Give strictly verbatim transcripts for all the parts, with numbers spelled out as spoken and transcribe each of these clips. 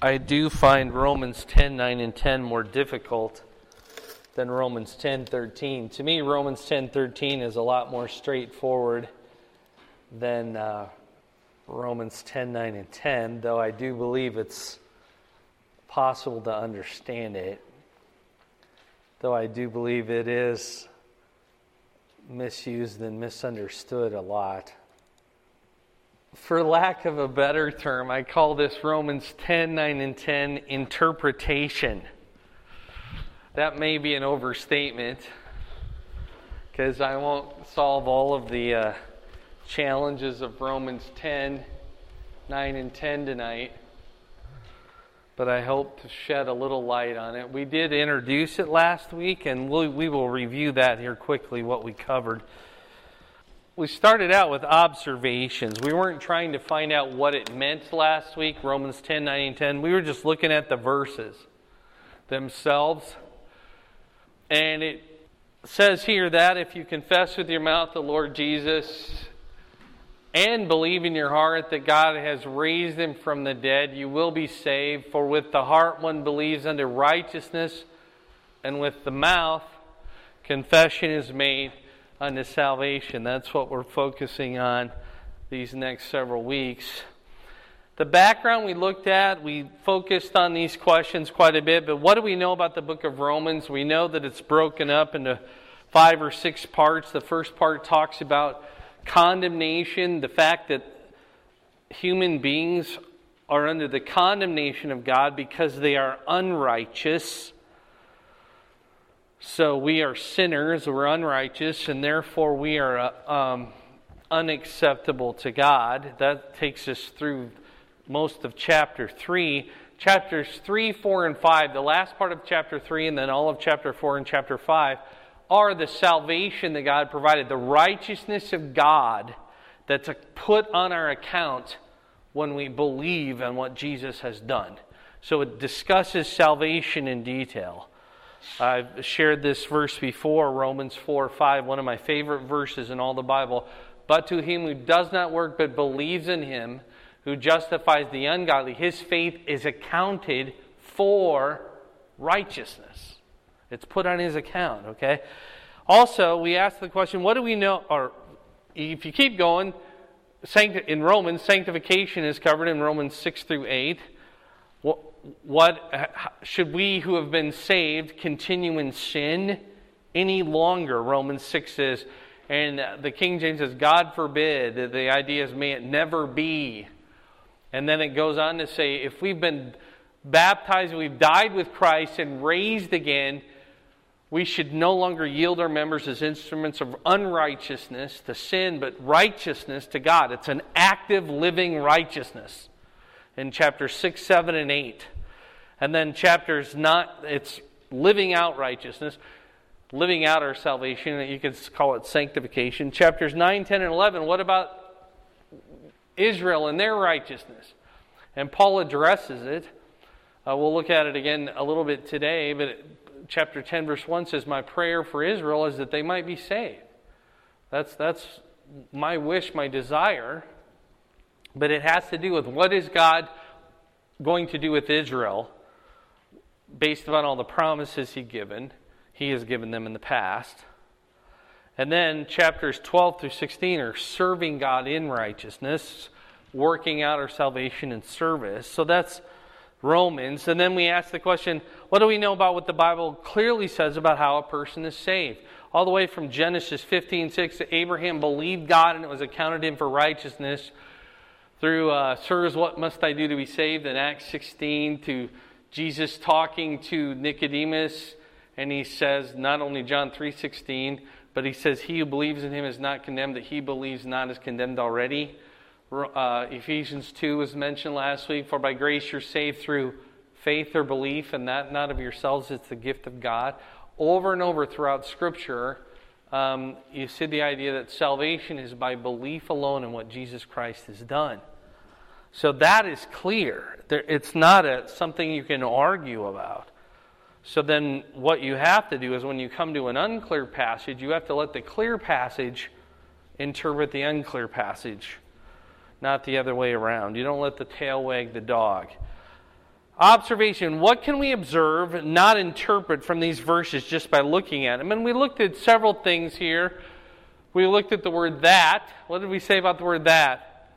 I do find Romans ten, nine, and ten more difficult than Romans ten, thirteen. To me, Romans ten, thirteen is a lot more straightforward than uh, Romans ten, nine, and ten, though I do believe it's possible to understand it. Though I do believe it is misused and misunderstood a lot. For lack of a better term, I call this Romans ten, nine, and ten interpretation. That may be an overstatement, because I won't solve all of the uh, challenges of Romans ten, nine, and ten tonight, but I hope to shed a little light on it. We did introduce it last week, and we'll, we will review that here quickly, what we covered. We started out with observations. We weren't trying to find out what it meant last week, Romans ten, nine, and ten. We were just looking at the verses themselves. And it says here that if you confess with your mouth the Lord Jesus and believe in your heart that God has raised him from the dead, you will be saved. For with the heart one believes unto righteousness, and with the mouth confession is made unto salvation. That's what we're focusing on these next several weeks. The background we looked at, we focused on these questions quite a bit, but what do we know about the book of Romans? We know that it's broken up into five or six parts. The first part talks about condemnation, the fact that human beings are under the condemnation of God because they are unrighteous. So we are sinners, we're unrighteous, and therefore we are um, unacceptable to God. That takes us through most of chapter three. Chapters three, four, and five, the last part of chapter three and then all of chapter four and chapter five, are the salvation that God provided, the righteousness of God that's put on our account when we believe in what Jesus has done. So it discusses salvation in detail. I've shared this verse before, Romans four, five, one of my favorite verses in all the Bible. But to him who does not work but believes in him, who justifies the ungodly, his faith is accounted for righteousness. It's put on his account, okay? Also, we ask the question, what do we know, or if you keep going, in Romans, sanctification is covered in Romans six through eight. What, what should we who have been saved continue in sin any longer? Romans six says, and the King James says, God forbid. The idea is, may it never be. And then it goes on to say, if we've been baptized, we've died with Christ and raised again, we should no longer yield our members as instruments of unrighteousness to sin, but righteousness to God. It's an active, living righteousness. In chapters six, seven, and eight. And then chapters not, it's living out righteousness, living out our salvation. You could call it sanctification. Chapters nine, ten, and eleven, what about Israel and their righteousness? And Paul addresses it. Uh, we'll look at it again a little bit today, but it, chapter ten, verse one says, my prayer for Israel is that they might be saved. That's, that's my wish, my desire. But it has to do with what is God going to do with Israel based upon all the promises He given. He has given them in the past. And then chapters twelve through sixteen are serving God in righteousness, working out our salvation in service. So that's Romans. And then we ask the question, what do we know about what the Bible clearly says about how a person is saved? All the way from Genesis fifteen six, Abraham believed God and it was accounted him for righteousness. Through, uh, sirs, what must I do to be saved? In Acts sixteen, to Jesus talking to Nicodemus, and he says, not only John three sixteen, but he says, he who believes in him is not condemned, that he believes not is condemned already. Uh, Ephesians two was mentioned last week, for by grace you're saved through faith or belief, and that not of yourselves, it's the gift of God. Over and over throughout Scripture, Um, you see the idea that salvation is by belief alone in what Jesus Christ has done. So that is clear. There, it's not a, something you can argue about. So then what you have to do is when you come to an unclear passage, you have to let the clear passage interpret the unclear passage, not the other way around. You don't let the tail wag the dog. Observation. What can we observe, not interpret from these verses just by looking at them? And we looked at several things here. We looked at the word that. What did we say about the word that?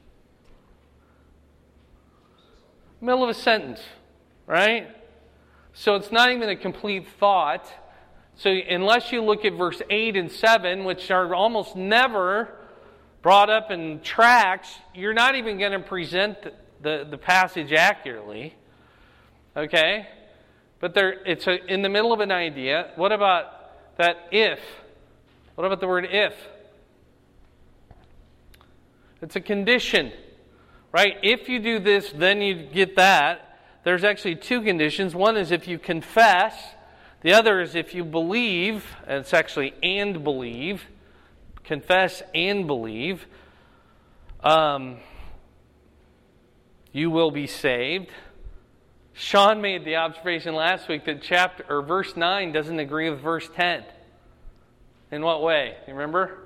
Middle of a sentence, right? So it's not even a complete thought. So unless you look at verse eight and seven, which are almost never brought up in tracts, you're not even going to present the, the, the passage accurately. Okay? But there, it's a, in the middle of an idea. What about that if? What about the word if? It's a condition, right? If you do this, then you get that. There's actually two conditions. One is if you confess. The other is if you believe. And it's actually and believe. Confess and believe. Um, you will be saved. Sean made the observation last week that chapter or verse nine doesn't agree with verse ten. In what way? You remember?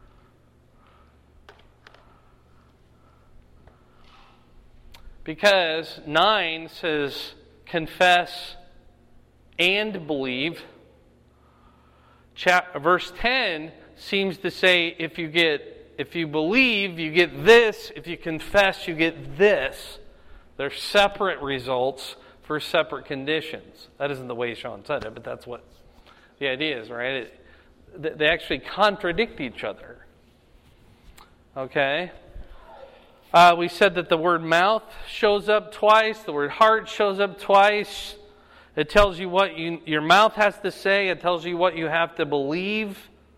Because nine says confess and believe. Chap- verse ten seems to say if you get if you believe, you get this. If you confess, you get this. They're separate results for separate conditions. That isn't the way Sean said it, but that's what the idea is, right? It, they actually contradict each other. Okay? Uh, we said that the word mouth shows up twice. The word heart shows up twice. It tells you what you, your mouth has to say. It tells you what you have to believe.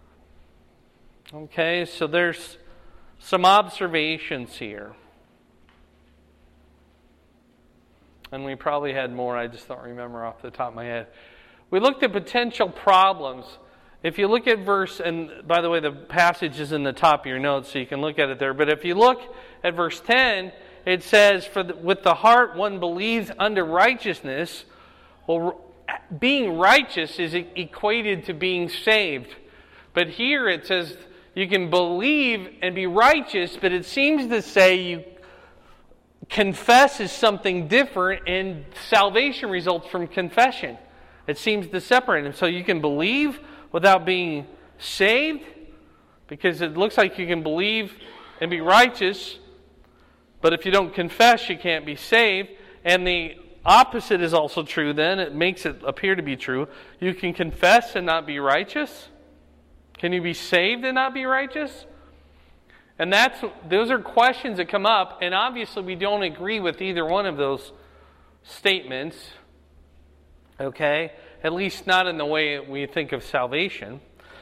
Okay, so there's some observations here. And we probably had more, I just don't remember off the top of my head. We looked at potential problems. If you look at verse, and by the way, the passage is in the top of your notes, so you can look at it there. But if you look at verse ten, it says, "For the, with the heart one believes unto righteousness." Well, being righteous is equated to being saved. But here it says you can believe and be righteous, but it seems to say you confess is something different, and salvation results from confession. It seems to separate them. So you can believe without being saved, because it looks like you can believe and be righteous, but if you don't confess, you can't be saved. And the opposite is also true then. It makes it appear to be true. You can confess and not be righteous. Can you be saved and not be righteous? And that's those are questions that come up, and obviously we don't agree with either one of those statements. Okay? At least not in the way we think of salvation.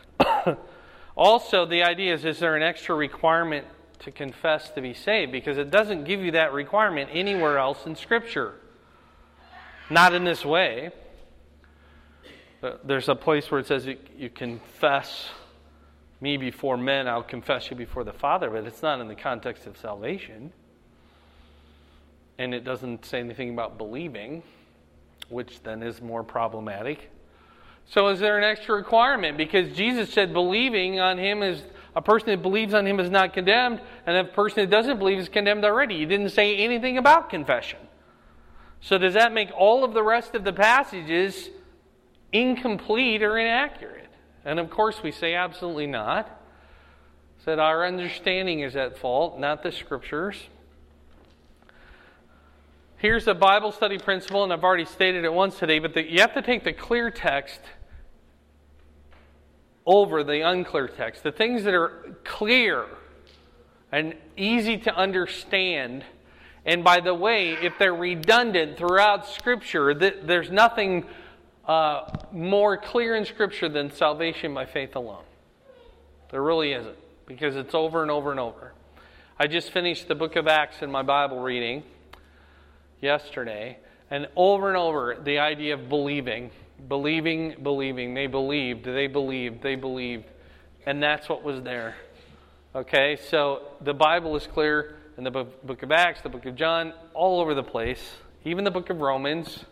Also, the idea is, is there an extra requirement to confess to be saved? Because it doesn't give you that requirement anywhere else in Scripture. Not in this way. But there's a place where it says you, you confess me before men, I'll confess you before the Father, but it's not in the context of salvation. And it doesn't say anything about believing, which then is more problematic. So is there an extra requirement? Because Jesus said believing on Him is, a person that believes on Him is not condemned, and a person that doesn't believe is condemned already. He didn't say anything about confession. So does that make all of the rest of the passages incomplete or inaccurate? And of course we say absolutely not. That our understanding is at fault, not the Scriptures. Here's a Bible study principle, and I've already stated it once today, but the, you have to take the clear text over the unclear text. The things that are clear and easy to understand. And by the way, if they're redundant throughout Scripture, th- there's nothing uh, more clear in Scripture than salvation by faith alone. There really isn't, because it's over and over and over. I just finished the book of Acts in my Bible reading yesterday, and over and over the idea of believing, believing, believing. They believed, they believed, they believed, and that's what was there. Okay, so the Bible is clear in the book of Acts, the book of John, all over the place, even the book of Romans,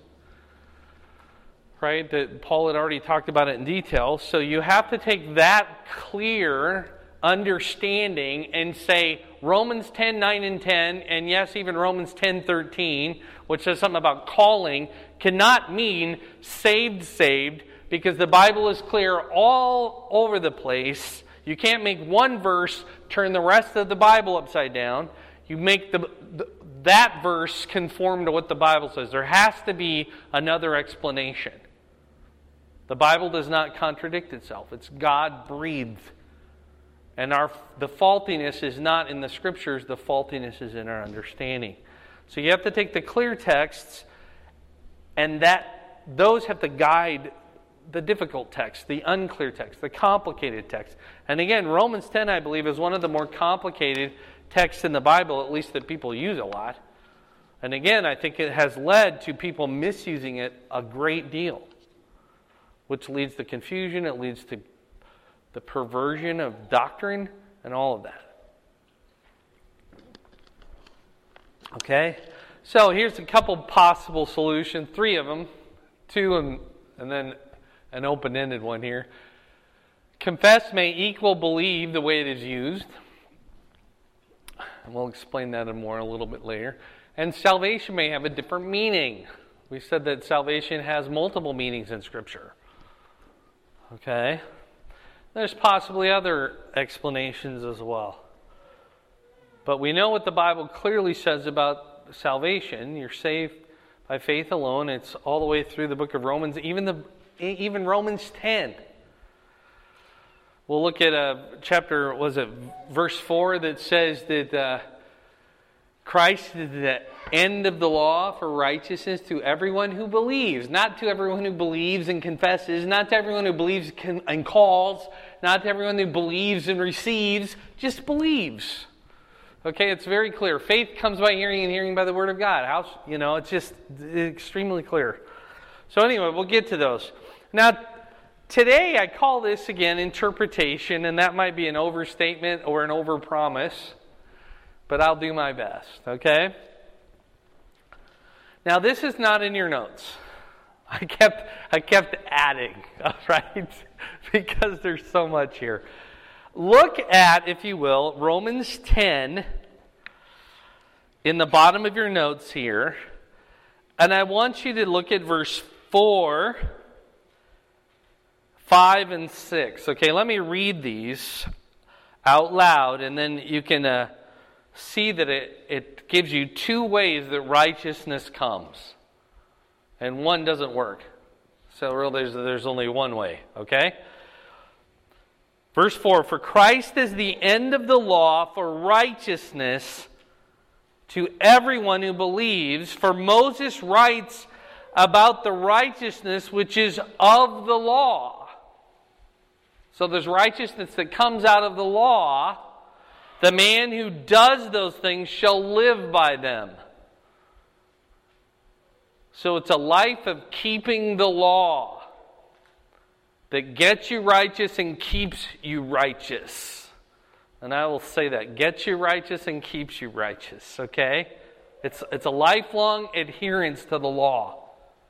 right? That Paul had already talked about it in detail. So you have to take that clear understanding and say Romans ten, nine, and ten, and yes, even Romans ten, thirteen, which says something about calling, cannot mean saved, saved, because the Bible is clear all over the place. You can't make one verse turn the rest of the Bible upside down. You make the, the that verse conform to what the Bible says. There has to be another explanation. The Bible does not contradict itself. It's God-breathed. And our the faultiness is not in the Scriptures. The faultiness is in our understanding. So you have to take the clear texts, and that those have to guide the difficult text, the unclear text, the complicated text. And again, Romans ten, I believe, is one of the more complicated texts in the Bible, at least that people use a lot. And again, I think it has led to people misusing it a great deal, which leads to confusion, it leads to the perversion of doctrine, and all of that. Okay? So here's a couple possible solutions, three of them, two and, and then an open-ended one here. Confess may equal believe the way it is used. And we'll explain that more a little bit later. And salvation may have a different meaning. We said that salvation has multiple meanings in Scripture. Okay? There's possibly other explanations as well. But we know what the Bible clearly says about salvation. You're saved by faith alone. It's all the way through the book of Romans, even the even Romans ten. We'll look at a chapter, was it verse four, that says that uh, Christ is the end of the law for righteousness to everyone who believes. Not to everyone who believes and confesses, not to everyone who believes and calls, not to everyone who believes and receives, just believes. Okay, it's very clear. Faith comes by hearing, and hearing by the Word of God. How, you know, it's just extremely clear. So anyway, we'll get to those. Now, today I call this, again, interpretation, and that might be an overstatement or an overpromise, but I'll do my best, okay? Now, this is not in your notes. I kept I kept adding, all right, because there's so much here. Look at, if you will, Romans ten in the bottom of your notes here, and I want you to look at verse four, five, and six. Okay, let me read these out loud, and then you can uh, see that it, it gives you two ways that righteousness comes. And one doesn't work. So really there's, there's only one way, okay? Verse four, for Christ is the end of the law for righteousness to everyone who believes. For Moses writes about the righteousness which is of the law. So there's righteousness that comes out of the law. The man who does those things shall live by them. So it's a life of keeping the law that gets you righteous and keeps you righteous. And I will say that. Gets you righteous and keeps you righteous. Okay? It's, it's a lifelong adherence to the law.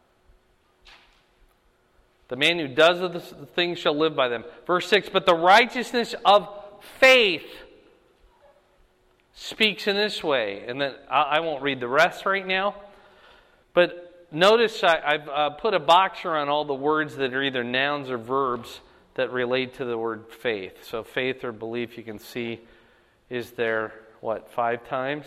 The man who does the things shall live by them. Verse six, but the righteousness of faith speaks in this way. And then I won't read the rest right now. But notice I, I've uh, put a box around all the words that are either nouns or verbs that relate to the word faith. So faith or belief, you can see, is there, what, five times?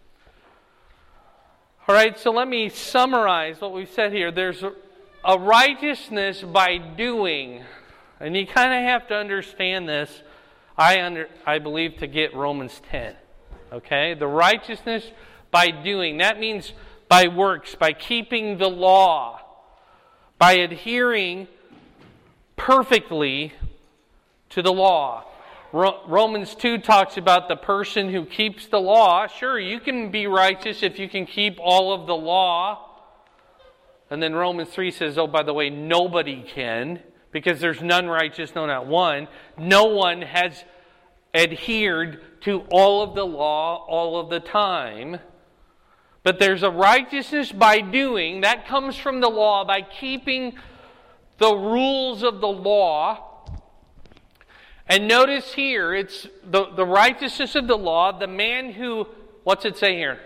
All right, so let me summarize what we've said here. There's a, a righteousness by doing. And you kind of have to understand this, I under, I believe, to get Romans ten. Okay? The righteousness by doing. That means by works, by keeping the law, by adhering perfectly to the law. Ro- Romans two talks about the person who keeps the law. Sure, you can be righteous if you can keep all of the law. And then Romans three says, oh, by the way, nobody can, because there's none righteous, no, not one. No one has adhered to all of the law all of the time. But there's a righteousness by doing. That comes from the law, by keeping the rules of the law. And notice here, it's the, the righteousness of the law, the man who, what's it say here?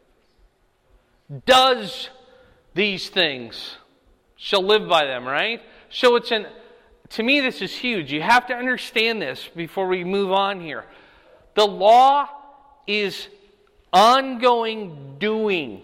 Does these things shall live by them, right? So it's an, to me this is huge. You have to understand this before we move on here. The law is ongoing doing.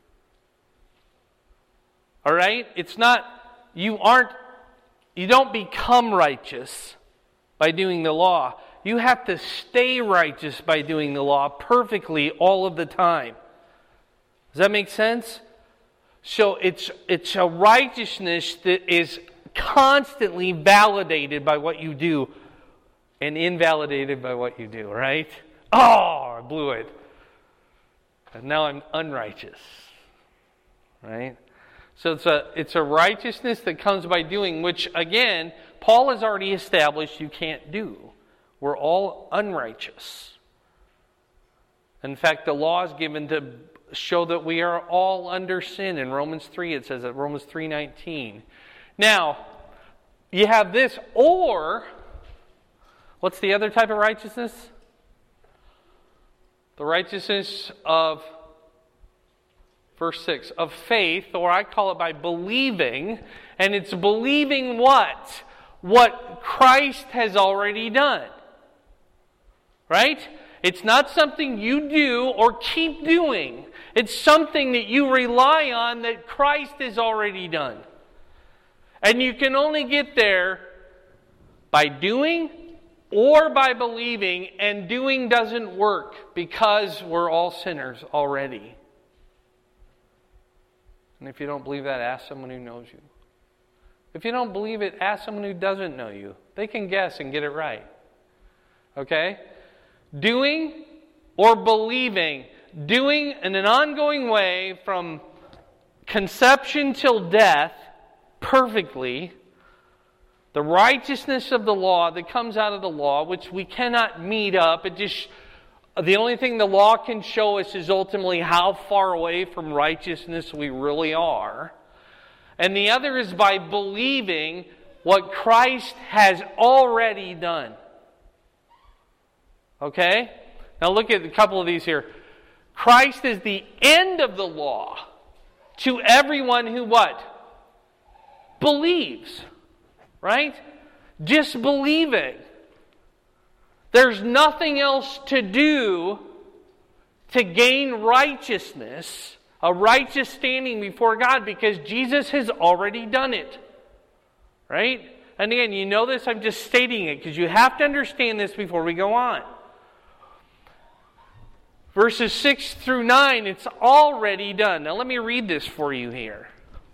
All right? It's not, you aren't, you don't become righteous by doing the law. You have to stay righteous by doing the law perfectly all of the time. Does that make sense? So it's it's a righteousness that is constantly validated by what you do and invalidated by what you do, right? Oh, I blew it. And now I'm unrighteous. Right? So it's a it's a righteousness that comes by doing, which again, Paul has already established you can't do. We're all unrighteous. In fact, the law is given to show that we are all under sin. In Romans three, it says that, Romans three nineteen. Now, you have this, or, what's the other type of righteousness? The righteousness of, verse six, of faith, or I call it by believing. And it's believing what? What Christ has already done. Right? It's not something you do or keep doing. It's something that you rely on that Christ has already done. And you can only get there by doing or by believing, and doing doesn't work because we're all sinners already. And if you don't believe that, ask someone who knows you. If you don't believe it, ask someone who doesn't know you. They can guess and get it right. Okay? Doing or believing. Doing in an ongoing way from conception till death, perfectly. The righteousness of the law that comes out of the law, which we cannot meet up. It just, the only thing the law can show us is ultimately how far away from righteousness we really are. And the other is by believing what Christ has already done. Okay? Now look at a couple of these here. Christ is the end of the law to everyone who what? Believes. Right? Just believing. There's nothing else to do to gain righteousness, a righteous standing before God, because Jesus has already done it. Right? And again, you know this, I'm just stating it because you have to understand this before we go on. Verses six through nine, it's already done. Now let me read this for you here.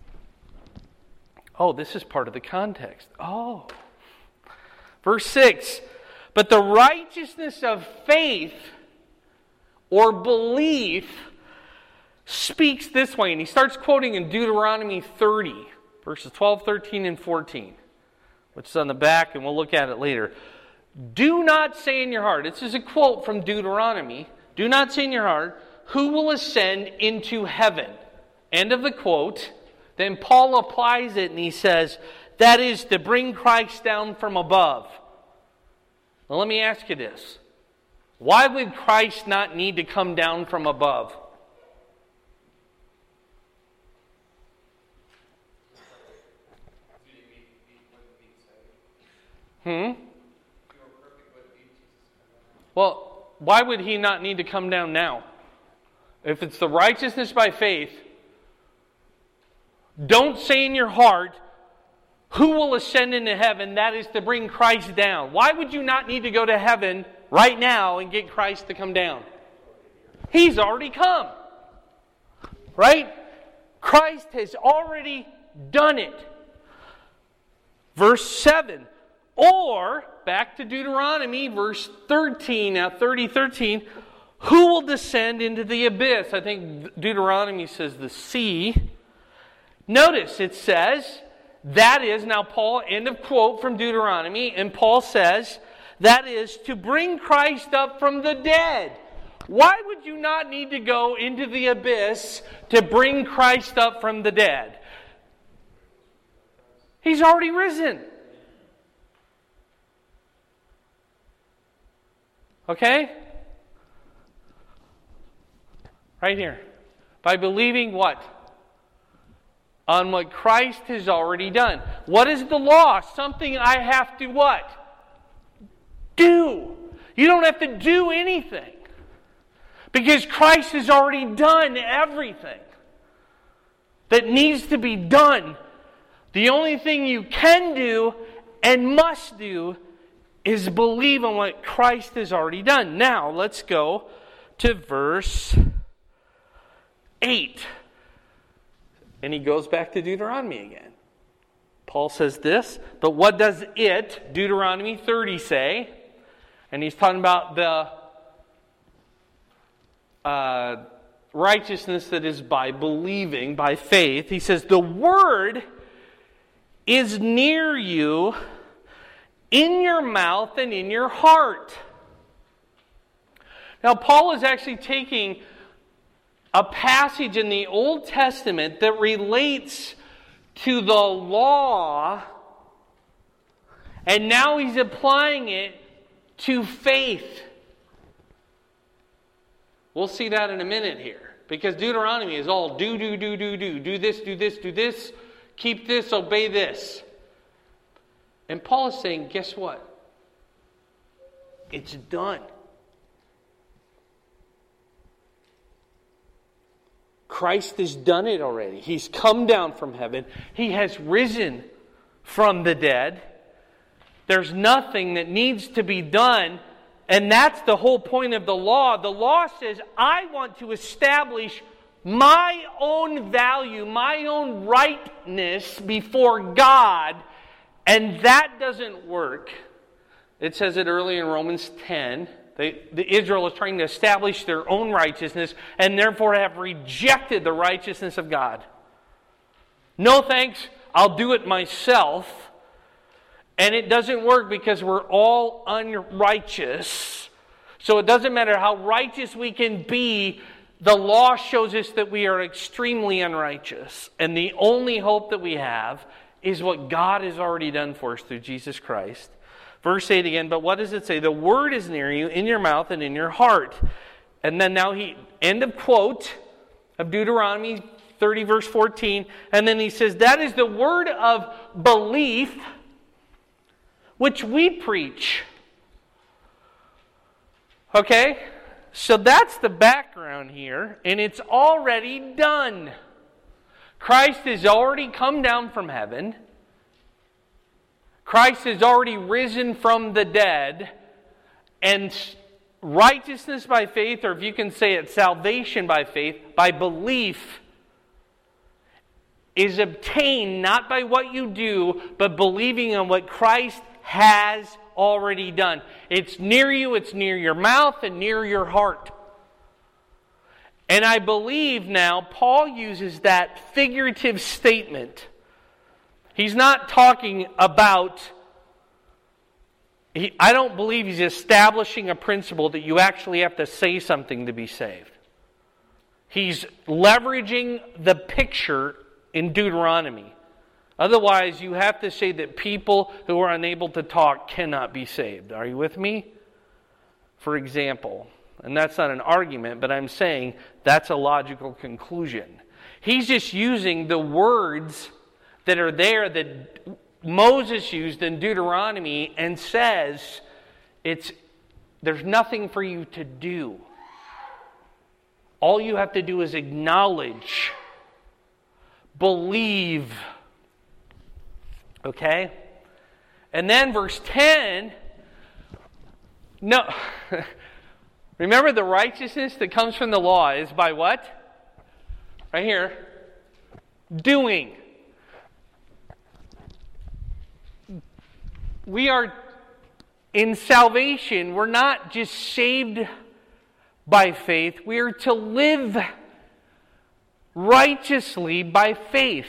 Oh, this is part of the context. Oh. Verse six. But the righteousness of faith or belief speaks this way. And he starts quoting in Deuteronomy thirty, verses twelve, thirteen, and fourteen, which is on the back, and we'll look at it later. Do not say in your heart, this is a quote from Deuteronomy, do not say in your heart, who will ascend into heaven? End of the quote. Then Paul applies it and he says, that is to bring Christ down from above. Now let me ask you this. Why would Christ not need to come down from above? Hmm? Well, why would he not need to come down now? If it's the righteousness by faith, don't say in your heart, who will ascend into heaven? That is to bring Christ down. Why would you not need to go to heaven right now and get Christ to come down? He's already come. Right? Christ has already done it. Verse seven. Or, back to Deuteronomy, verse thirteen, now thirty, thirteen. Who will descend into the abyss? I think Deuteronomy says the sea. Notice it says, that is, now Paul, end of quote from Deuteronomy, and Paul says, that is to bring Christ up from the dead. Why would you not need to go into the abyss to bring Christ up from the dead? He's already risen. Okay? Right here. By believing what? On what Christ has already done. What is the law? Something I have to what? Do. You don't have to do anything. Because Christ has already done everything that needs to be done. The only thing you can do and must do is believe on what Christ has already done. Now, let's go to verse eight. And he goes back to Deuteronomy again. Paul says this, but what does it, Deuteronomy thirty, say? And he's talking about the uh, righteousness that is by believing, by faith. He says, the word is near you, in your mouth and in your heart. Now, Paul is actually taking a passage in the Old Testament that relates to the law, and now he's applying it to faith. We'll see that in a minute here, because Deuteronomy is all do, do, do, do, do, do this, do this, do this, keep this, obey this. And Paul is saying, guess what? It's done. Christ has done it already. He's come down from heaven. He has risen from the dead. There's nothing that needs to be done. And that's the whole point of the law. The law says, I want to establish my own value, my own rightness before God. And that doesn't work. It says it early in Romans ten. They, the Israel is trying to establish their own righteousness and therefore have rejected the righteousness of God. No thanks, I'll do it myself. And it doesn't work because we're all unrighteous. So it doesn't matter how righteous we can be, the law shows us that we are extremely unrighteous. And the only hope that we have is what God has already done for us through Jesus Christ. Verse eight again, but what does it say? The word is near you, in your mouth and in your heart. And then now he, end of quote of Deuteronomy thirty verse fourteen. And then he says, that is the word of belief which we preach. Okay? So that's the background here. And it's already done. Christ has already come down from heaven. Christ has already risen from the dead. And righteousness by faith, or if you can say it, salvation by faith, by belief, is obtained not by what you do, but believing on what Christ has already done. It's near you, it's near your mouth, and near your heart. And I believe now Paul uses that figurative statement. He's not talking about, he, I don't believe he's establishing a principle that you actually have to say something to be saved. He's leveraging the picture in Deuteronomy. Otherwise, you have to say that people who are unable to talk cannot be saved. Are you with me? For example, and that's not an argument, but I'm saying that's a logical conclusion. He's just using the words that are there that Moses used in Deuteronomy and says it's there's nothing for you to do. All you have to do is acknowledge, believe. Okay? And then verse ten, no, remember the righteousness that comes from the law is by what? Right here. Doing. We are, in salvation, we're not just saved by faith. We are to live righteously by faith.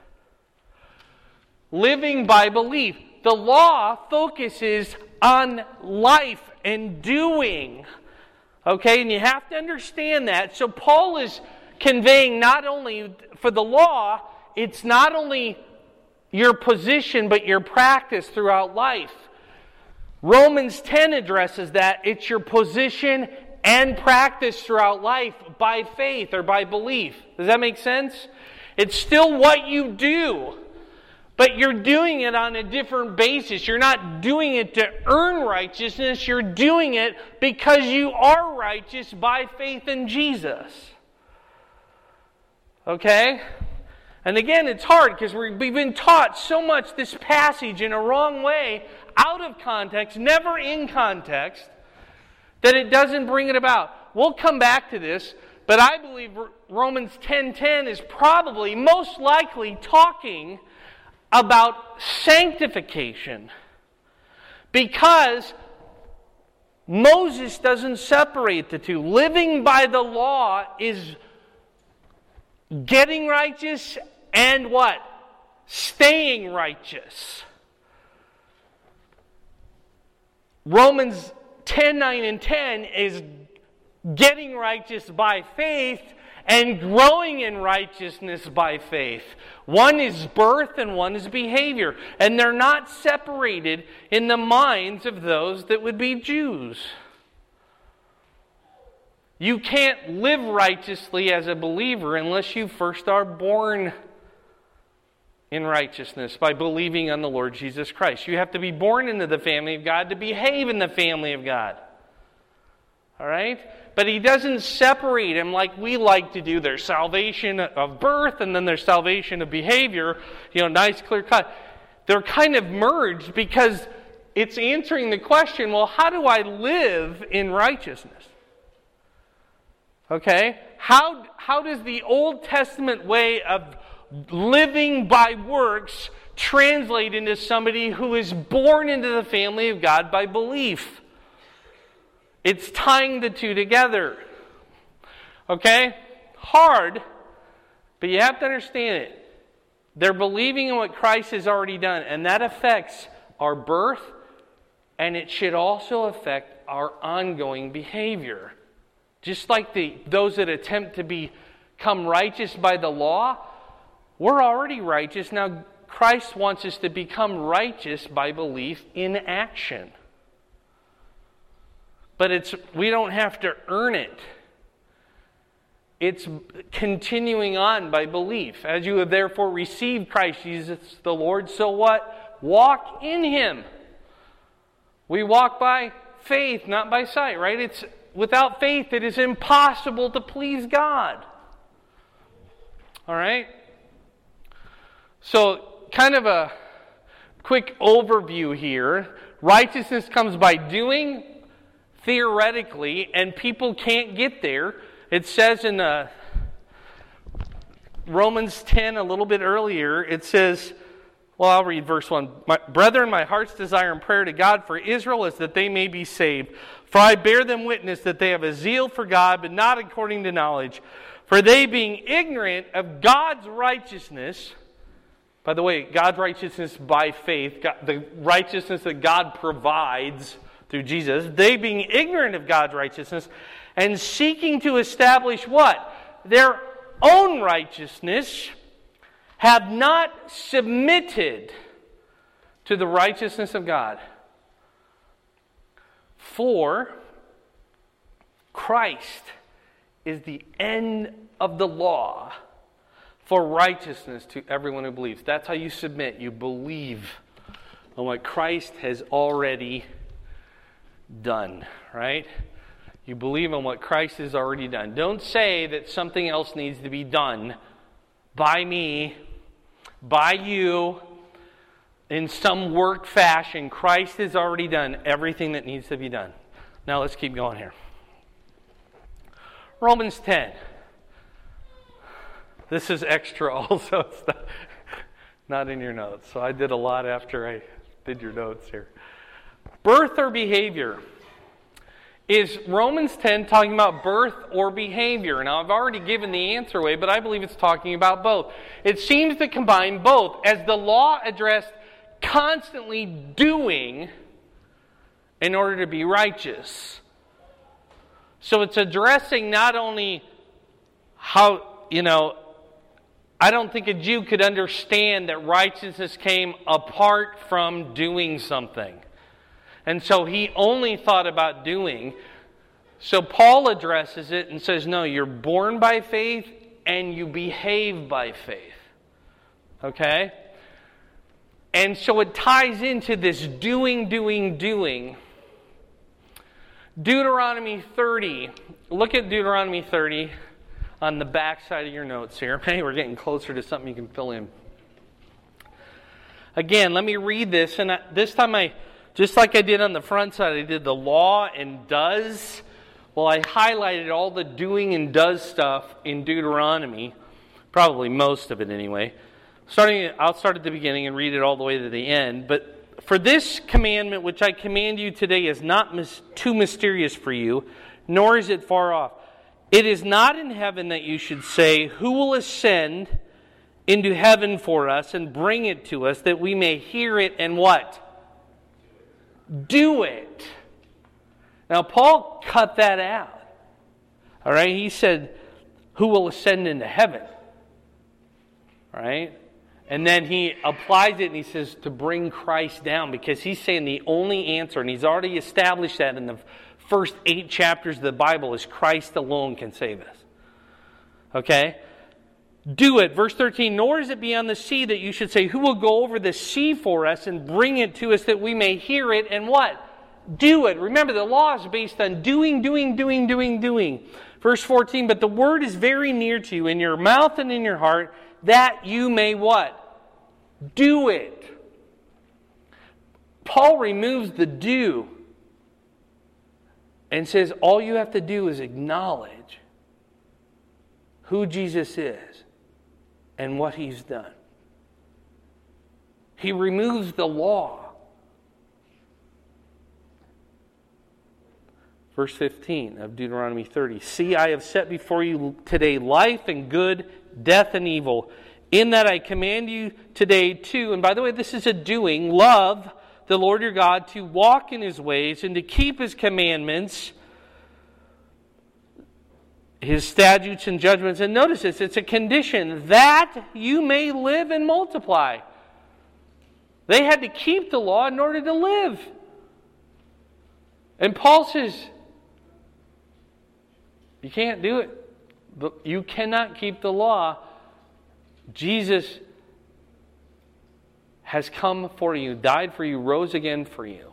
Living by belief. The law focuses on life and doing. Okay, and you have to understand that. So Paul is conveying not only for the law, it's not only your position, but your practice throughout life. Romans ten addresses that. It's your position and practice throughout life by faith or by belief. Does that make sense? It's still what you do, but you're doing it on a different basis. You're not doing it to earn righteousness. You're doing it because you are righteous by faith in Jesus. Okay? And again, it's hard because we've been taught so much this passage in a wrong way, out of context, never in context, that it doesn't bring it about. We'll come back to this, but I believe Romans ten ten is probably, most likely, talking about sanctification. Because Moses doesn't separate the two. Living by the law is getting righteous and what? Staying righteous. Romans ten nine and ten is getting righteous by faith and growing in righteousness by faith. One is birth and one is behavior. And they're not separated in the minds of those that would be Jews. You can't live righteously as a believer unless you first are born in righteousness by believing on the Lord Jesus Christ. You have to be born into the family of God to behave in the family of God. All right? But he doesn't separate them like we like to do. There's salvation of birth and then there's salvation of behavior. You know, nice clear cut. They're kind of merged because it's answering the question, well, how do I live in righteousness? Okay? How, how does the Old Testament way of living by works translate into somebody who is born into the family of God by belief? It's tying the two together. Okay? Hard, but you have to understand it. They're believing in what Christ has already done, and that affects our birth, and it should also affect our ongoing behavior. Just like the those that attempt to become righteous by the law, we're already righteous. Now, Christ wants us to become righteous by belief in action. But it's we don't have to earn it. It's continuing on by belief. As you have therefore received Christ Jesus the Lord, so what? Walk in Him. We walk by faith, not by sight, right? It's without faith, it is impossible to please God. All right? So, kind of a quick overview here. Righteousness comes by doing, theoretically, and people can't get there. It says in uh, Romans ten, a little bit earlier, it says, well, I'll read verse one. My, Brethren, my heart's desire and prayer to God for Israel is that they may be saved. For I bear them witness that they have a zeal for God, but not according to knowledge. For they, being ignorant of God's righteousness, by the way, God's righteousness by faith, God, the righteousness that God provides through Jesus, they being ignorant of God's righteousness and seeking to establish what? Their own righteousness, have not submitted to the righteousness of God. For Christ is the end of the law for righteousness to everyone who believes. That's how you submit. You believe on what Christ has already done, right? You believe on what Christ has already done. Don't say that something else needs to be done by me, by you, in some work fashion. Christ has already done everything that needs to be done. Now let's keep going here. Romans ten. This is extra also. It's not, not in your notes. So I did a lot after I did your notes here. Birth or behavior? Is Romans ten talking about birth or behavior? Now, I've already given the answer away, but I believe it's talking about both. It seems to combine both, as the law addressed constantly doing in order to be righteous. So it's addressing not only how, you know, I don't think a Jew could understand that righteousness came apart from doing something. And so he only thought about doing. So Paul addresses it and says, no, you're born by faith and you behave by faith. Okay? And so it ties into this doing, doing, doing. Deuteronomy thirty. Look at Deuteronomy thirty on the back side of your notes here. Okay, we're getting closer to something you can fill in. Again, let me read this. And I, this time I, just like I did on the front side, I did the law and does. Well, I highlighted all the doing and does stuff in Deuteronomy. Probably most of it anyway. Starting, I'll start at the beginning and read it all the way to the end. But for this commandment which I command you today is not mis- too mysterious for you, nor is it far off. It is not in heaven that you should say, who will ascend into heaven for us and bring it to us that we may hear it and what? Do it. Now Paul cut that out. All right, he said, who will ascend into heaven? All right? And then he applies it and he says to bring Christ down, because he's saying the only answer, and he's already established that in the first eight chapters of the Bible, is Christ alone can save us. Okay? Do it. Verse thirteen, nor is it beyond the sea that you should say, who will go over the sea for us and bring it to us that we may hear it and what? Do it. Remember, the law is based on doing, doing, doing, doing, doing. Verse fourteen, but the word is very near to you, in your mouth and in your heart, that you may what? Do it. Paul removes the do and says all you have to do is acknowledge who Jesus is and what He's done. He removes the law. Verse fifteen of Deuteronomy thirty. See, I have set before you today life and good, death and evil. In that I command you today to, and by the way, this is a doing, love the Lord your God, to walk in His ways and to keep His commandments, His statutes and judgments. And notice this, it's a condition that you may live and multiply. They had to keep the law in order to live. And Paul says, you can't do it. You cannot keep the law. Jesus has come for you, died for you, rose again for you.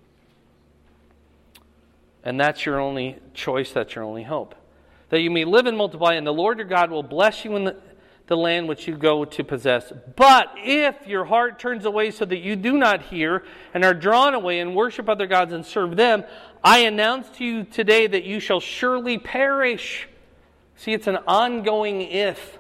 And that's your only choice, that's your only hope. That you may live and multiply, and the Lord your God will bless you in the, the land which you go to possess. But if your heart turns away so that you do not hear, and are drawn away and worship other gods and serve them, I announce to you today that you shall surely perish. See, it's an ongoing if.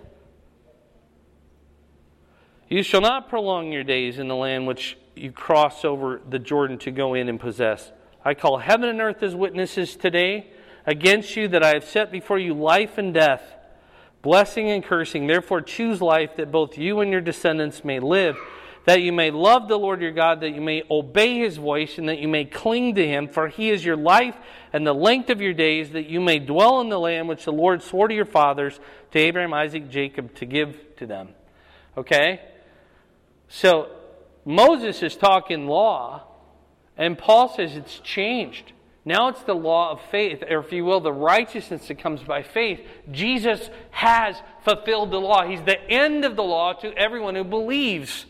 You shall not prolong your days in the land which you cross over the Jordan to go in and possess. I call heaven and earth as witnesses today against you that I have set before you life and death, blessing and cursing. Therefore choose life, that both you and your descendants may live, that you may love the Lord your God, that you may obey His voice, and that you may cling to Him. For He is your life and the length of your days, that you may dwell in the land which the Lord swore to your fathers, to Abraham, Isaac, Jacob, to give to them. Okay? So, Moses is talking law, and Paul says it's changed. Now it's the law of faith, or if you will, the righteousness that comes by faith. Jesus has fulfilled the law. He's the end of the law to everyone who believes.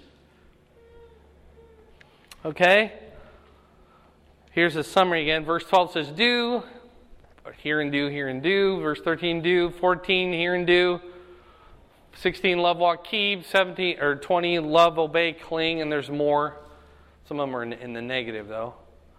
Okay? Here's a summary again. Verse twelve says, do. Hear and do, hear and do. Verse thirteen, do. fourteen, hear and do. sixteen, love, walk, keep. seventeen or twenty, love, obey, cling, and there's more. Some of them are in, in the negative, though.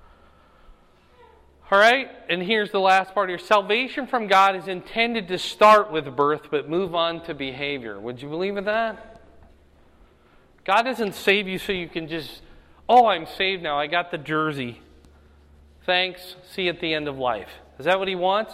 All right, and here's the last part here. Salvation from God is intended to start with birth, but move on to behavior. Would you believe in that? God doesn't save you so you can just, oh, I'm saved now. I got the jersey. Thanks. See you at the end of life. Is that what He wants?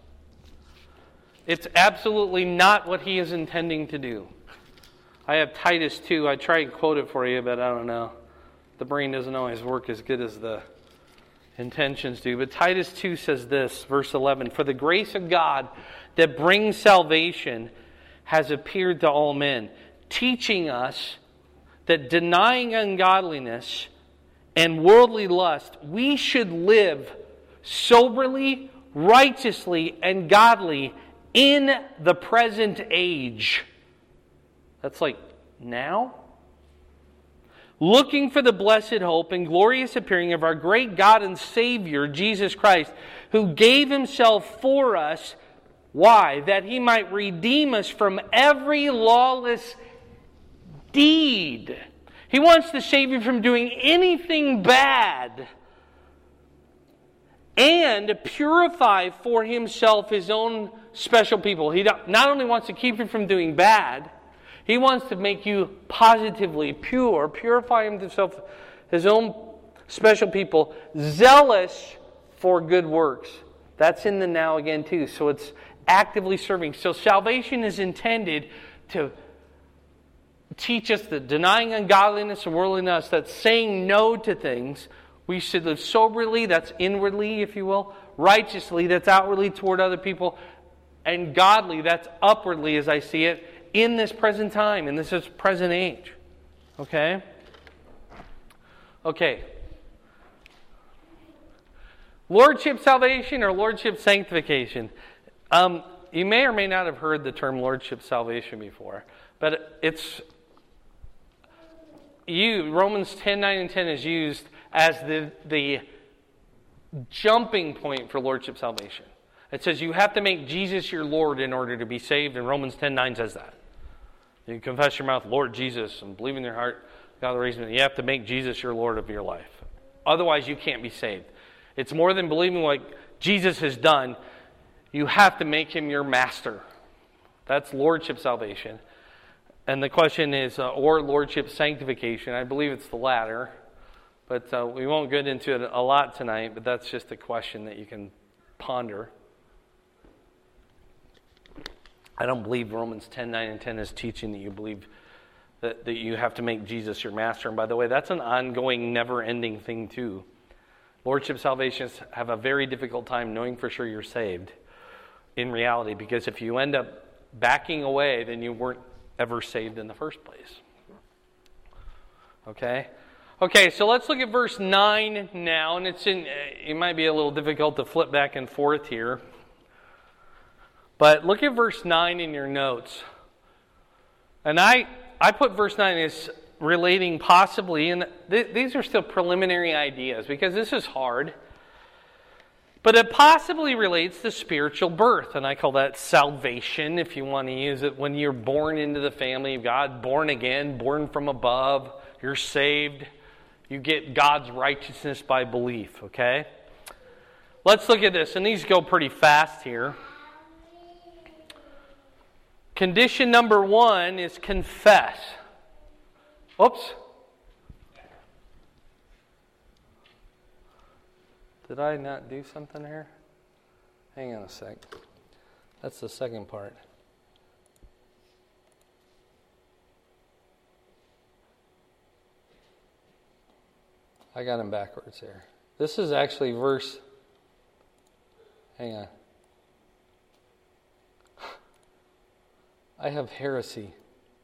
It's absolutely not what He is intending to do. I have Titus two. I try and quote it for you, but I don't know. The brain doesn't always work as good as the intentions do. But Titus two says this, verse eleven, for the grace of God that brings salvation has appeared to all men, teaching us that denying ungodliness and worldly lust, we should live soberly, righteously, and godly in the present age. That's like now. Looking for the blessed hope and glorious appearing of our great God and Savior, Jesus Christ, who gave himself for us. Why? That he might redeem us from every lawless deed. He wants to save you from doing anything bad. And purify for himself his own special people. He not only wants to keep you from doing bad, he wants to make you positively pure, purify himself, his own special people, zealous for good works. That's in the now again too. So it's actively serving. So salvation is intended to teach us that denying ungodliness and worldliness, that's saying no to things. We should live soberly, that's inwardly, if you will. Righteously, that's outwardly toward other people. And godly, that's upwardly, as I see it, in this present time, in this present age. Okay? Okay. Lordship salvation or Lordship sanctification. Um, you may or may not have heard the term Lordship salvation before. But it's... You, Romans ten, nine, and ten is used as the, the jumping point for Lordship salvation. It says you have to make Jesus your Lord in order to be saved, and Romans ten, nine says that. You confess your mouth, Lord Jesus, and believe in your heart, God raised me. You have to make Jesus your Lord of your life. Otherwise, you can't be saved. It's more than believing what Jesus has done. You have to make him your master. That's Lordship salvation. And the question is, uh, or Lordship sanctification. I believe it's the latter. But uh, we won't get into it a lot tonight, but that's just a question that you can ponder. I don't believe Romans ten, nine, and ten is teaching that you believe that, that you have to make Jesus your master. And by the way, that's an ongoing, never-ending thing too. Lordship salvations have a very difficult time knowing for sure you're saved in reality, because if you end up backing away, then you weren't ever saved in the first place. Okay? Okay, so let's look at verse nine now, and it's in. It might be a little difficult to flip back and forth here. But look at verse nine in your notes. And I, I put verse nine as relating possibly, and th- these are still preliminary ideas because this is hard. But it possibly relates to spiritual birth, and I call that salvation, if you want to use it. When you're born into the family of God, born again, born from above, you're saved. You get God's righteousness by belief, okay? Let's look at this, and these go pretty fast here. Condition number one is confess. Oops. Did I not do something here? Hang on a sec. That's the second part. I got him backwards here. This is actually verse... Hang on. I have heresy.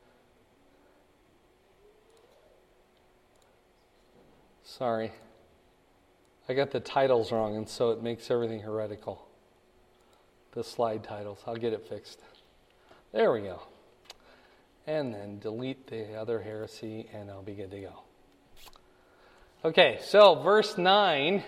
Sorry. I got the titles wrong, and so it makes everything heretical. The slide titles. I'll get it fixed. There we go. And then delete the other heresy, and I'll be good to go. Okay, so verse nine.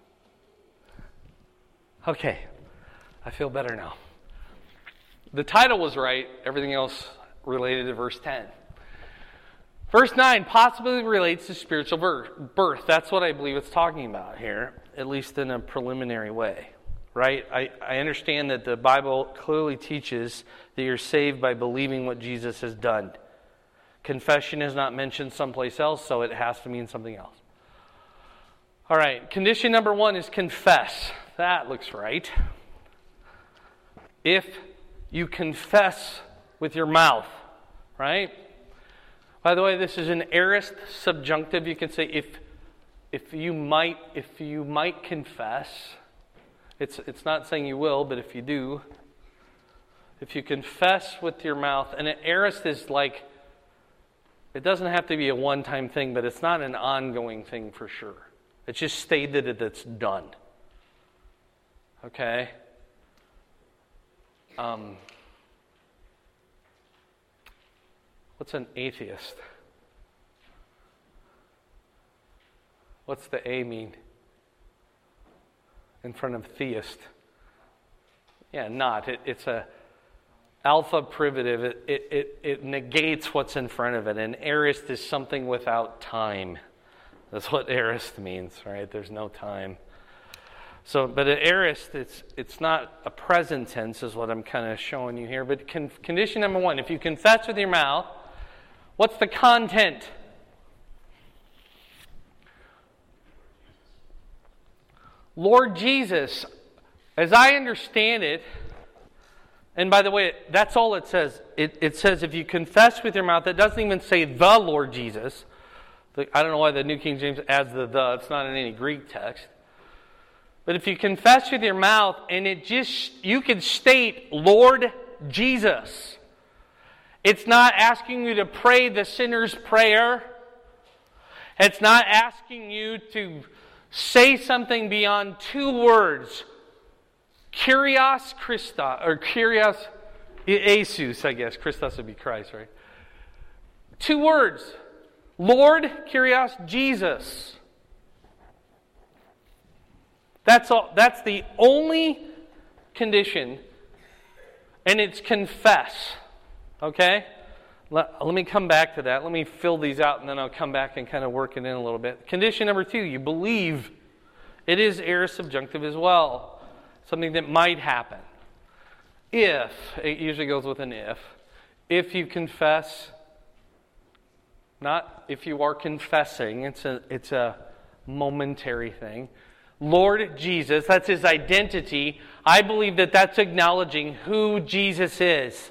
Okay, I feel better now. The title was right. Everything else related to verse ten. Verse nine possibly relates to spiritual birth. That's what I believe it's talking about here, at least in a preliminary way, right? I, I understand that the Bible clearly teaches that you're saved by believing what Jesus has done. Confession is not mentioned someplace else, so it has to mean something else. All right, condition number one is confess. That looks right. If you confess with your mouth, right? By the way, this is an aorist subjunctive. You can say if if you might if you might confess. It's it's not saying you will, but if you do, if you confess with your mouth, and an aorist is like It doesn't have to be a one-time thing, but it's not an ongoing thing for sure. It's just stated that it's done. Okay? Um, what's an atheist? What's the A mean? In front of theist. Yeah, not. It, it's a alpha privative. It, it, it, it negates what's in front of it. And aorist is something without time. That's what aorist means, right? There's no time. So, but an aorist, it's it's not a present tense, is what I'm kind of showing you here. But con- condition number one, if you confess with your mouth, what's the content? Lord Jesus, as I understand it, and by the way, that's all it says. It, it says if you confess with your mouth, it doesn't even say the Lord Jesus. I don't know why the New King James adds the the. It's not in any Greek text. But if you confess with your mouth, and it just, you can state, Lord Jesus. It's not asking you to pray the sinner's prayer. It's not asking you to say something beyond two words. Kyrios Christos, or Kyrios Jesus, I guess. Christos would be Christ, right? Two words. Lord, Kyrios, Jesus. That's all. That's the only condition, and it's confess. Okay? Let, let me come back to that. Let me fill these out, and then I'll come back and kind of work it in a little bit. Condition number two, you believe. It is aorist subjunctive as well. Something that might happen. If, it usually goes with an if, if you confess, not if you are confessing, it's a, it's a momentary thing. Lord Jesus, that's his identity. I believe that that's acknowledging who Jesus is.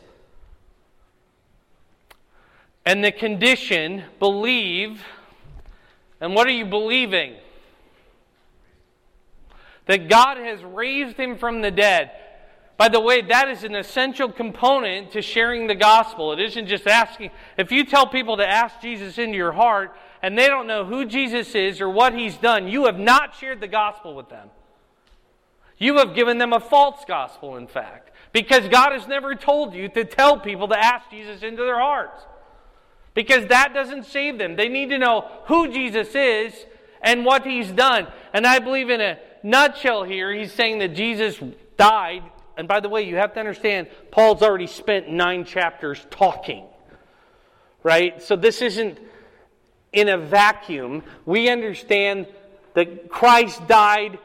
And the condition, believe. And what are you believing? That God has raised him from the dead. By the way, that is an essential component to sharing the gospel. It isn't just asking. If you tell people to ask Jesus into your heart, and they don't know who Jesus is or what he's done, you have not shared the gospel with them. You have given them a false gospel, in fact. Because God has never told you to tell people to ask Jesus into their hearts. Because that doesn't save them. They need to know who Jesus is and what he's done. And I believe in a nutshell here, he's saying that Jesus died. And by the way, you have to understand, Paul's already spent nine chapters talking. Right? So this isn't in a vacuum. We understand that Christ died.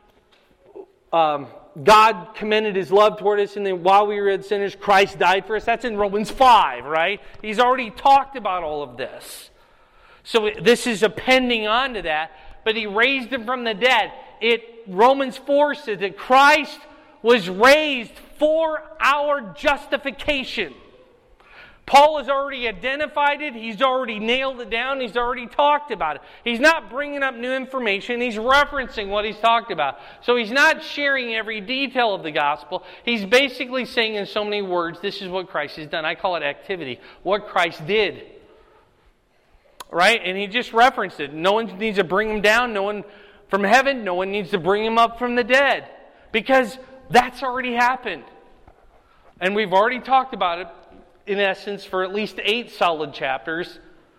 Um, God commended his love toward us, and then while we were yet sinners, Christ died for us. That's in Romans five, right? He's already talked about all of this. So this is appending on to that. But he raised him from the dead. It Romans four says that Christ was raised for our justification. Paul has already identified it. He's already nailed it down. He's already talked about it. He's not bringing up new information. He's referencing what he's talked about. So he's not sharing every detail of the gospel. He's basically saying in so many words, this is what Christ has done. I call it activity. What Christ did. Right? And he just referenced it. No one needs to bring him down. No one from heaven. No one needs to bring him up from the dead. Because that's already happened. And we've already talked about it, in essence, for at least eight solid chapters.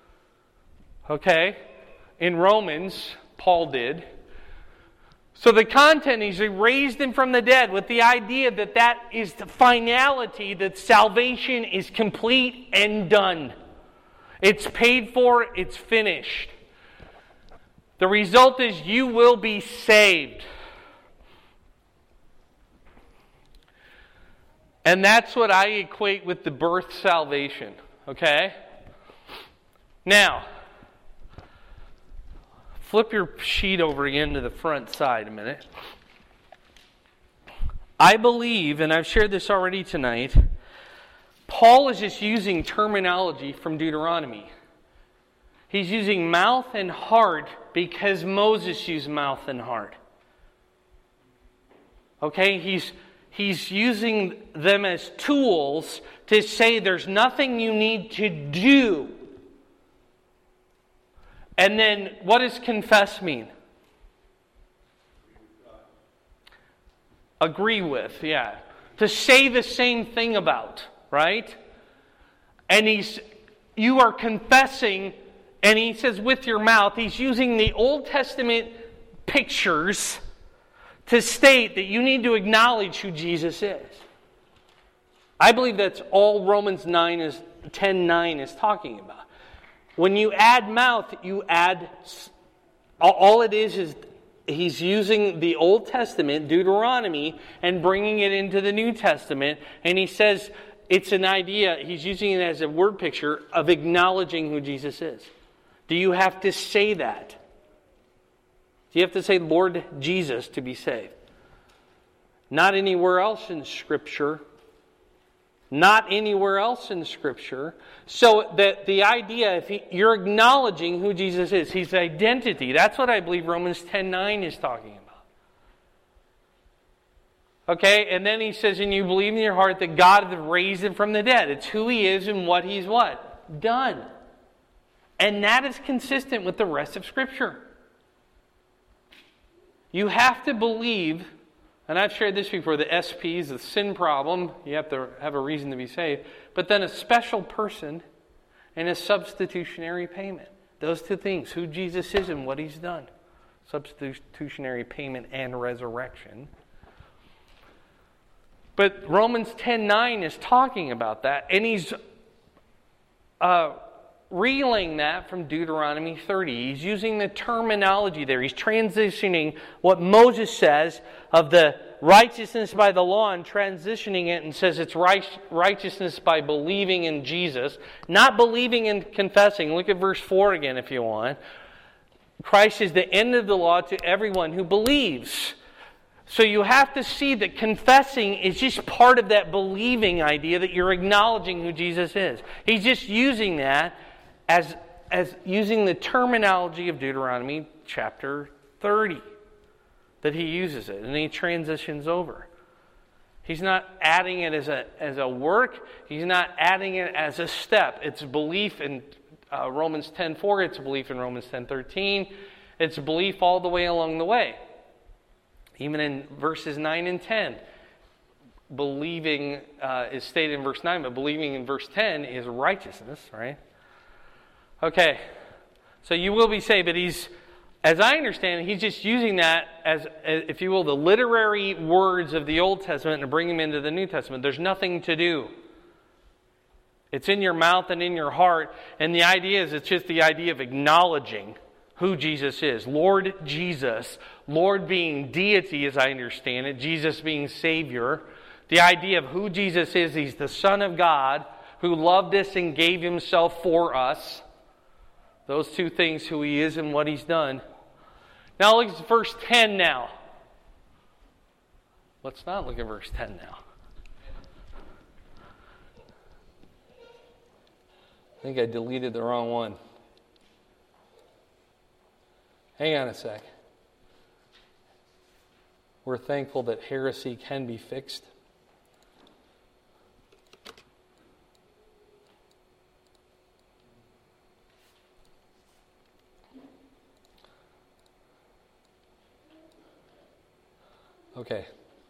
Okay? In Romans, Paul did. So the content is he raised him from the dead with the idea that that is the finality, that salvation is complete and done. It's paid for, it's finished. The result is you will be saved. And that's what I equate with the birth salvation. Okay? Now, flip your sheet over again to the front side a minute. I believe, and I've shared this already tonight, Paul is just using terminology from Deuteronomy. He's using mouth and heart because Moses used mouth and heart. Okay? He's He's using them as tools to say there's nothing you need to do And then what does confess mean? Agree with, yeah. To say the same thing about, right? And he's, you are confessing, and he says with your mouth, he's using the Old Testament pictures to state that you need to acknowledge who Jesus is. I believe that's all Romans nine is, ten nine is talking about. When you add mouth, you add, all it is is he's using the Old Testament, Deuteronomy, and bringing it into the New Testament. And he says it's an idea, he's using it as a word picture of acknowledging who Jesus is. Do you have to say that? Do you have to say Lord Jesus to be saved? Not anywhere else in Scripture. Not anywhere else in Scripture. So that the idea, if he, you're acknowledging who Jesus is, His identity, that's what I believe Romans ten nine is talking about. Okay, and then he says, and you believe in your heart that God has raised Him from the dead. It's who He is and what He's what? Done. And that is consistent with the rest of Scripture. You have to believe, and I've shared this before, the S Ps, the sin problem, you have to have a reason to be saved, but then a special person and a substitutionary payment. Those two things, who Jesus is and what He's done. Substitutionary payment and resurrection. But Romans ten nine is talking about that, and he's uh, relaying that from Deuteronomy thirty. He's using the terminology there. He's transitioning what Moses says of the righteousness by the law and transitioning it and says it's righteousness by believing in Jesus. Not believing and confessing. Look at verse four again if you want. Christ is the end of the law to everyone who believes. So you have to see that confessing is just part of that believing idea that you're acknowledging who Jesus is. He's just using that as, as using the terminology of Deuteronomy chapter thirty. That he uses it, and he transitions over. He's not adding it as a, as a work. He's not adding it as a step. It's belief in uh, Romans ten four. It's belief in Romans ten thirteen. It's belief all the way along the way. Even in verses nine and ten, believing uh, is stated in verse nine, but believing in verse ten is righteousness, right? Okay, so you will be saved, but he's, as I understand it, he's just using that as, if you will, the literary words of the Old Testament and bring them into the New Testament. There's nothing to do. It's in your mouth and in your heart, and the idea is it's just the idea of acknowledging who Jesus is. Lord Jesus. Lord being deity, as I understand it. Jesus being Savior. The idea of who Jesus is. He's the Son of God who loved us and gave Himself for us. Those two things, who He is and what He's done. Now look at verse ten now. Let's not look at verse ten now. I think I deleted the wrong one. Hang on a sec. We're thankful that heresy can be fixed. Okay.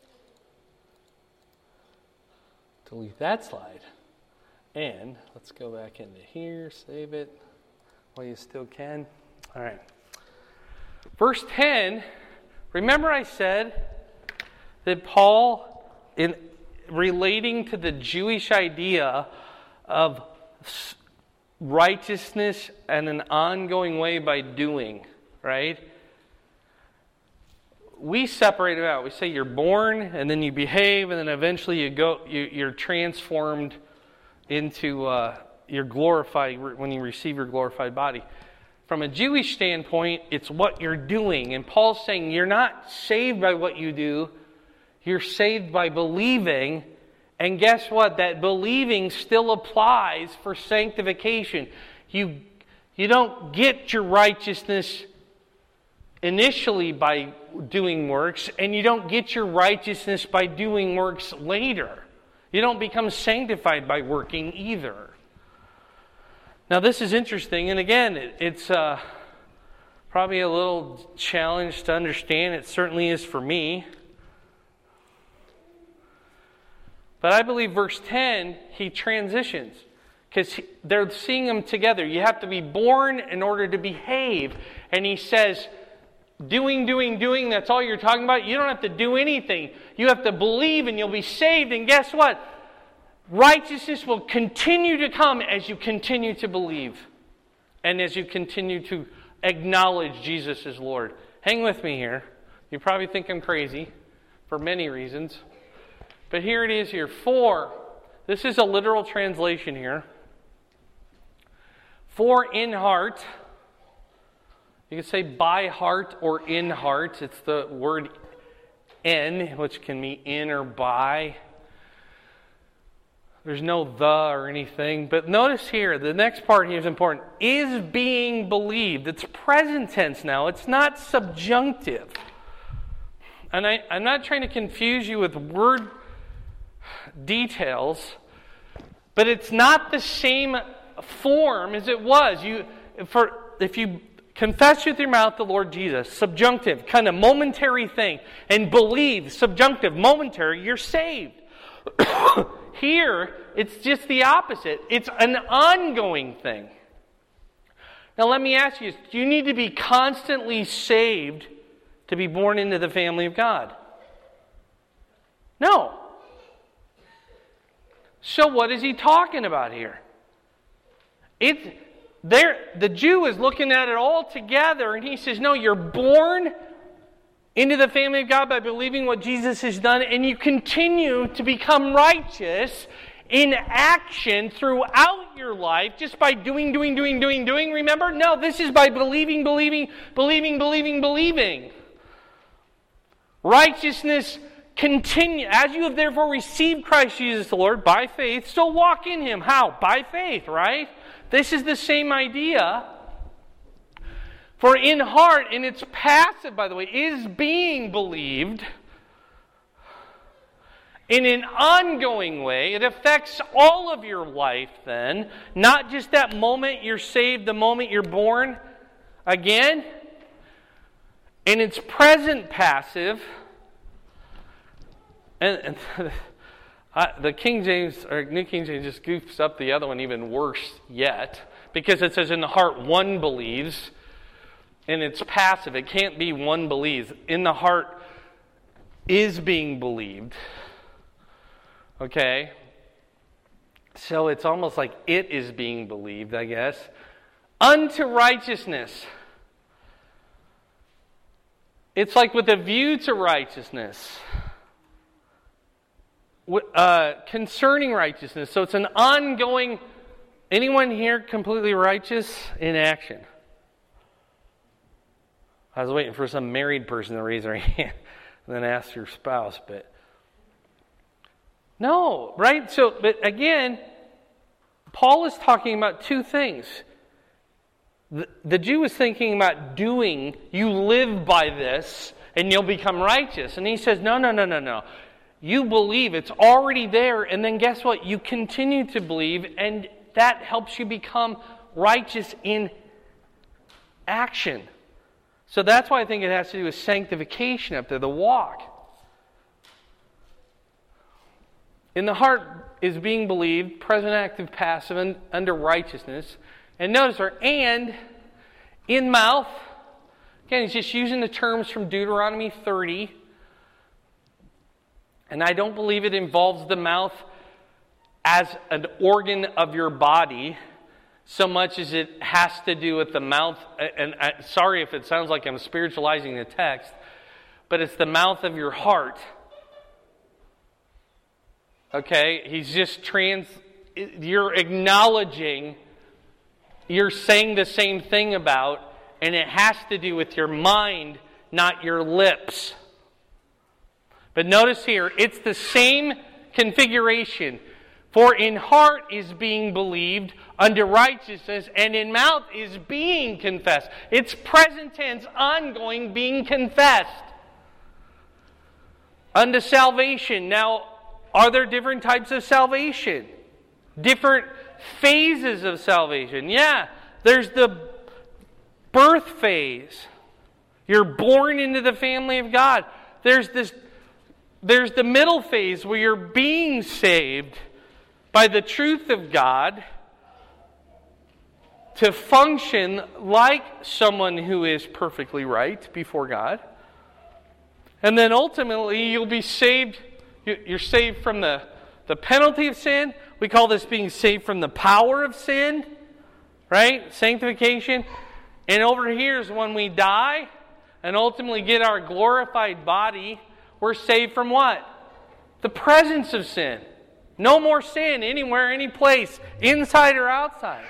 Delete that slide. And let's go back into here, save it while you still can. All right. Verse ten, remember I said that Paul, in relating to the Jewish idea of righteousness and an ongoing way by doing, right? We separate it out. We say you're born, and then you behave, and then eventually you go. You, you're transformed into uh, your glorified when you receive your glorified body. From a Jewish standpoint, it's what you're doing. And Paul's saying you're not saved by what you do. You're saved by believing. And guess what? That believing still applies for sanctification. You, you don't get your righteousness initially by doing works, and you don't get your righteousness by doing works later. You don't become sanctified by working either. Now this is interesting, and again, it, it's uh, Probably a little challenge to understand. It certainly is for me. But I believe verse ten, he transitions. Because they're seeing them together. You have to be born in order to behave. And he says, doing, doing, doing, that's all you're talking about. You don't have to do anything. You have to believe and you'll be saved. And guess what? Righteousness will continue to come as you continue to believe. And as you continue to acknowledge Jesus as Lord. Hang with me here. You probably think I'm crazy for many reasons. But here it is here. For, this is a literal translation here. For in heart, you can say by heart or in heart. It's the word in, which can mean in or by. There's no the or anything. But notice here, the next part here is important. Is being believed. It's present tense now. It's not subjunctive. And I, I'm not trying to confuse you with word details, but it's not the same form as it was. You, for if you confess with your mouth the Lord Jesus, subjunctive, kind of momentary thing, and believe, subjunctive, momentary, you're saved. Here, it's just the opposite. It's an ongoing thing. Now let me ask you, do you need to be constantly saved to be born into the family of God? No. So what is he talking about here? It, there, the Jew is looking at it all together, and he says, no, you're born into the family of God by believing what Jesus has done, and you continue to become righteous in action throughout your life just by doing, doing, doing, doing, doing. Remember? No, this is by believing, believing, believing, believing, believing. Righteousness continue. As you have therefore received Christ Jesus the Lord by faith, so walk in Him. How? By faith, right? This is the same idea. For in heart, and it's passive, by the way, is being believed in an ongoing way. It affects all of your life then, not just that moment you're saved, the moment you're born again. And it's present passive. And, and I, the King James, or New King James just goofs up the other one even worse yet. Because it says in the heart one believes. And it's passive. It can't be one believes. In the heart is being believed. Okay? So it's almost like it is being believed, I guess. Unto righteousness. It's like with a view to righteousness. Uh, concerning righteousness. So it's an ongoing... Anyone here completely righteous in action? I was waiting for some married person to raise their hand and then ask your spouse, but no, right? So, but again, Paul is talking about two things. The, the Jew is thinking about doing, you live by this and you'll become righteous. And he says, no, no, no, no, no. You believe, it's already there, and then guess what? You continue to believe, and that helps you become righteous in action. So that's why I think it has to do with sanctification up there, the walk. In the heart is being believed, present, active, passive, and under righteousness. And notice there, and in mouth. Again, he's just using the terms from Deuteronomy thirty. And I don't believe it involves the mouth as an organ of your body so much as it has to do with the mouth. And I, sorry if it sounds like I'm spiritualizing the text, but it's the mouth of your heart. Okay? He's just trans... You're acknowledging, you're saying the same thing about, and it has to do with your mind, not your lips. But notice here, it's the same configuration. For in heart is being believed unto righteousness, and in mouth is being confessed. It's present tense, ongoing, being confessed unto salvation. Now, are there different types of salvation? Different phases of salvation? Yeah, there's the birth phase. You're born into the family of God. There's this, there's the middle phase where you're being saved by the truth of God to function like someone who is perfectly right before God. And then ultimately you'll be saved. You're saved from the, the penalty of sin. We call this being saved from the power of sin. Right? Sanctification. And over here is when we die and ultimately get our glorified body, we're saved from what? The presence of sin. No more sin anywhere, any place, inside or outside.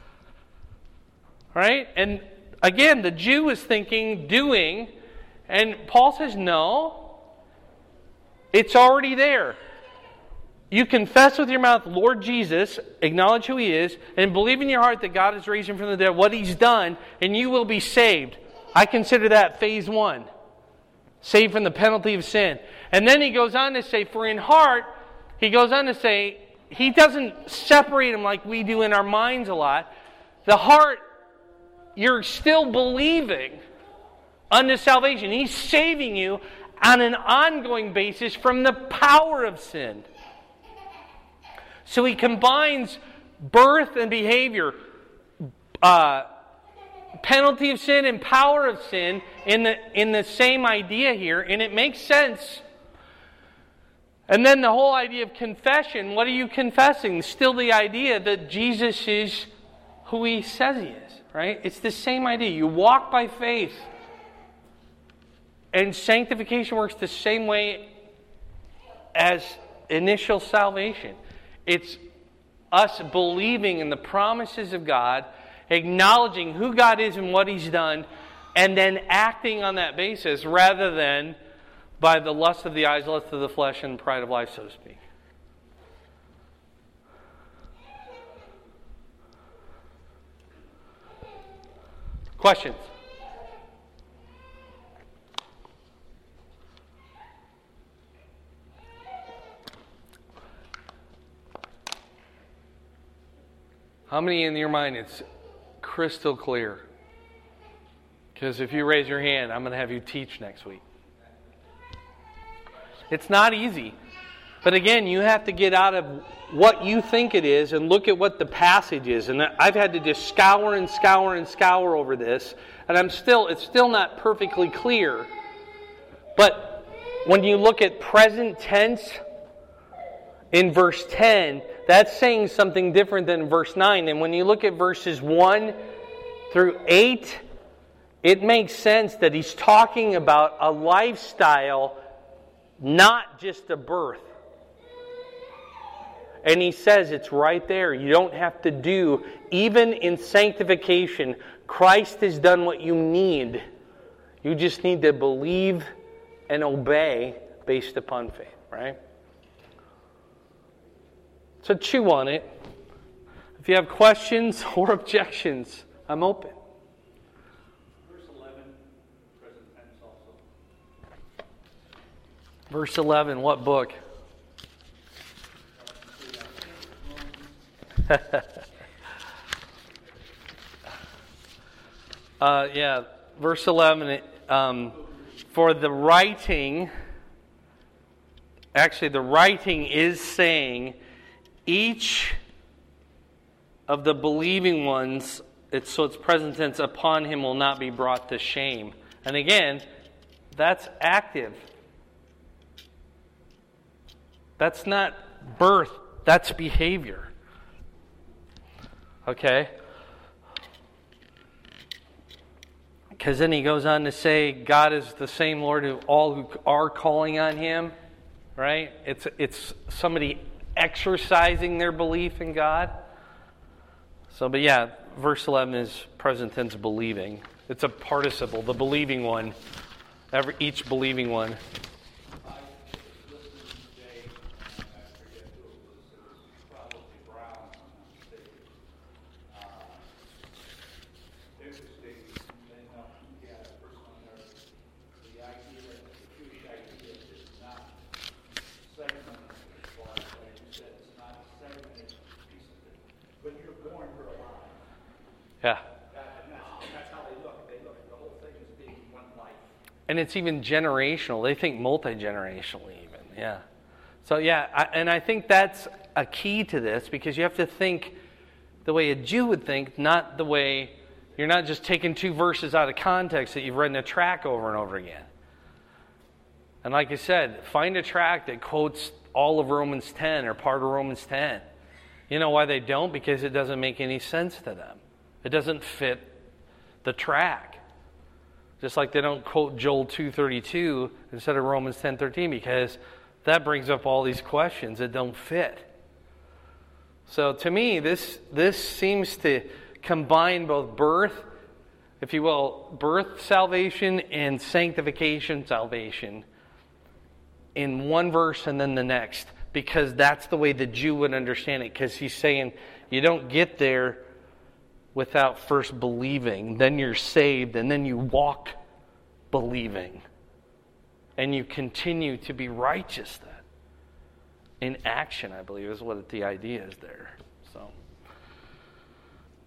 Right? And again, the Jew is thinking, doing, and Paul says, no, it's already there. You confess with your mouth, Lord Jesus, acknowledge who He is, and believe in your heart that God has raised Him from the dead, what He's done, and you will be saved. I consider that phase one. Saved from the penalty of sin. And then he goes on to say, for in heart, he goes on to say, he doesn't separate them like we do in our minds a lot. The heart, you're still believing unto salvation. He's saving you on an ongoing basis from the power of sin. So he combines birth and behavior, uh, penalty of sin and power of sin in the in the same idea here, and it makes sense. And then the whole idea of confession, what are you confessing? Still the idea that Jesus is who He says He is, right? It's the same idea. You walk by faith. And sanctification works the same way as initial salvation. It's us believing in the promises of God, acknowledging who God is and what He's done, and then acting on that basis rather than by the lust of the eyes, lust of the flesh, and pride of life, so to speak. Questions? How many in your mind it's crystal clear? Because if you raise your hand, I'm going to have you teach next week. It's not easy. But again, you have to get out of what you think it is and look at what the passage is. And I've had to just scour and scour and scour over this. And I'm still, it's still not perfectly clear. But when you look at present tense in verse ten, that's saying something different than verse nine. And when you look at verses one through eight, it makes sense that he's talking about a lifestyle, not just a birth. And he says it's right there. You don't have to do, even in sanctification, Christ has done what you need. You just need to believe and obey based upon faith, right? So chew on it. If you have questions or objections, I'm open. Verse eleven, present tense also. Verse eleven, what book? uh, yeah, verse eleven, um, for the writing, actually the writing is saying, each of the believing ones, it's, so it's present tense, upon him will not be brought to shame. And again, that's active. That's not birth, that's behavior. Okay? Because then he goes on to say, God is the same Lord who all who are calling on Him. Right? It's it's somebody exercising their belief in God. So, but yeah, verse eleven is present tense believing. It's a participle, the believing one. Every each believing one. Yeah. That, and that's, and that's how they look And it's even generational. They think multi-generationally even, yeah. So yeah, I, and I think that's a key to this, because you have to think the way a Jew would think, not the way, you're not just taking two verses out of context that you've read in a tract over and over again. And like I said, find a tract that quotes all of Romans ten or part of Romans ten. You know why they don't? Because it doesn't make any sense to them. It doesn't fit the tract. Just like they don't quote Joel two thirty-two instead of Romans ten thirteen, because that brings up all these questions that don't fit. So to me, this this seems to combine both birth, if you will, birth salvation and sanctification salvation in one verse and then the next, because that's the way the Jew would understand it, because he's saying you don't get there without first believing. Then you're saved, and then you walk believing. And you continue to be righteous then. In action, I believe, is what the idea is there. So...